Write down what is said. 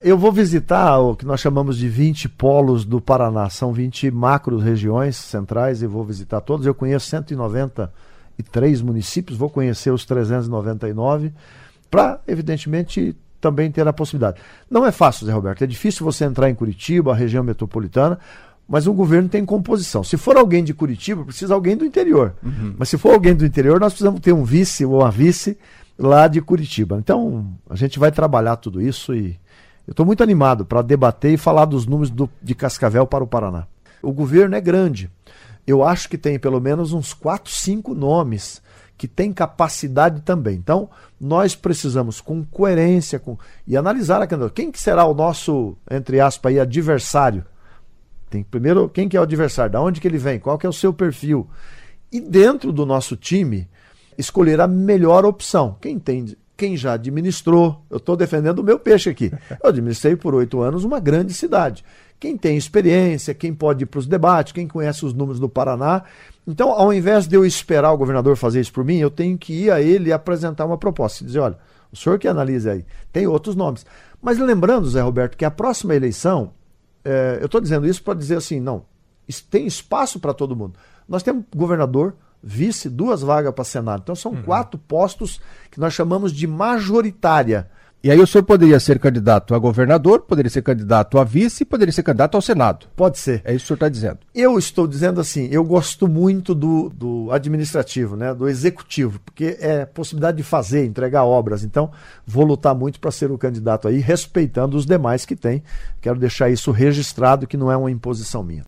Eu vou visitar o que nós chamamos de 20 polos do Paraná. São 20 macro-regiões centrais e vou visitar todos. Eu conheço 193 municípios, vou conhecer os 399 para, evidentemente, também ter a possibilidade. Não é fácil, Zé Roberto. É difícil você entrar em Curitiba, a região metropolitana, mas o governo tem composição. Se for alguém de Curitiba, precisa alguém do interior. Mas se for alguém do interior, nós precisamos ter um vice ou uma vice lá de Curitiba. Então, a gente vai trabalhar tudo isso e eu estou muito animado para debater e falar dos números de Cascavel para o Paraná. O governo é grande. Eu acho que tem pelo menos uns 4, 5 nomes que têm capacidade também. Então, nós precisamos, com coerência, e analisar a candidatura. Quem que será o nosso, entre aspas, aí, adversário? Primeiro, quem que é o adversário? Da onde que ele vem? Qual que é o seu perfil? E dentro do nosso time, escolher a melhor opção. Quem já administrou, eu estou defendendo o meu peixe aqui. Eu administrei por 8 anos uma grande cidade. Quem tem experiência, quem pode ir para os debates, quem conhece os números do Paraná. Então, ao invés de eu esperar o governador fazer isso por mim, eu tenho que ir a ele e apresentar uma proposta. E dizer, olha, o senhor que analisa aí, tem outros nomes. Mas lembrando, Zé Roberto, que a próxima eleição, eu estou dizendo isso para dizer assim, não, tem espaço para todo mundo. Nós temos governador, vice, 2 vagas para Senado. Então são 4 postos que nós chamamos de majoritária. E aí o senhor poderia ser candidato a governador, poderia ser candidato a vice, poderia ser candidato ao Senado. Pode ser. É isso que o senhor está dizendo. Eu estou dizendo assim, eu gosto muito do administrativo, né, do executivo, porque é possibilidade de fazer, entregar obras. Então, vou lutar muito para ser o candidato aí, respeitando os demais que tem. Quero deixar isso registrado, que não é uma imposição minha.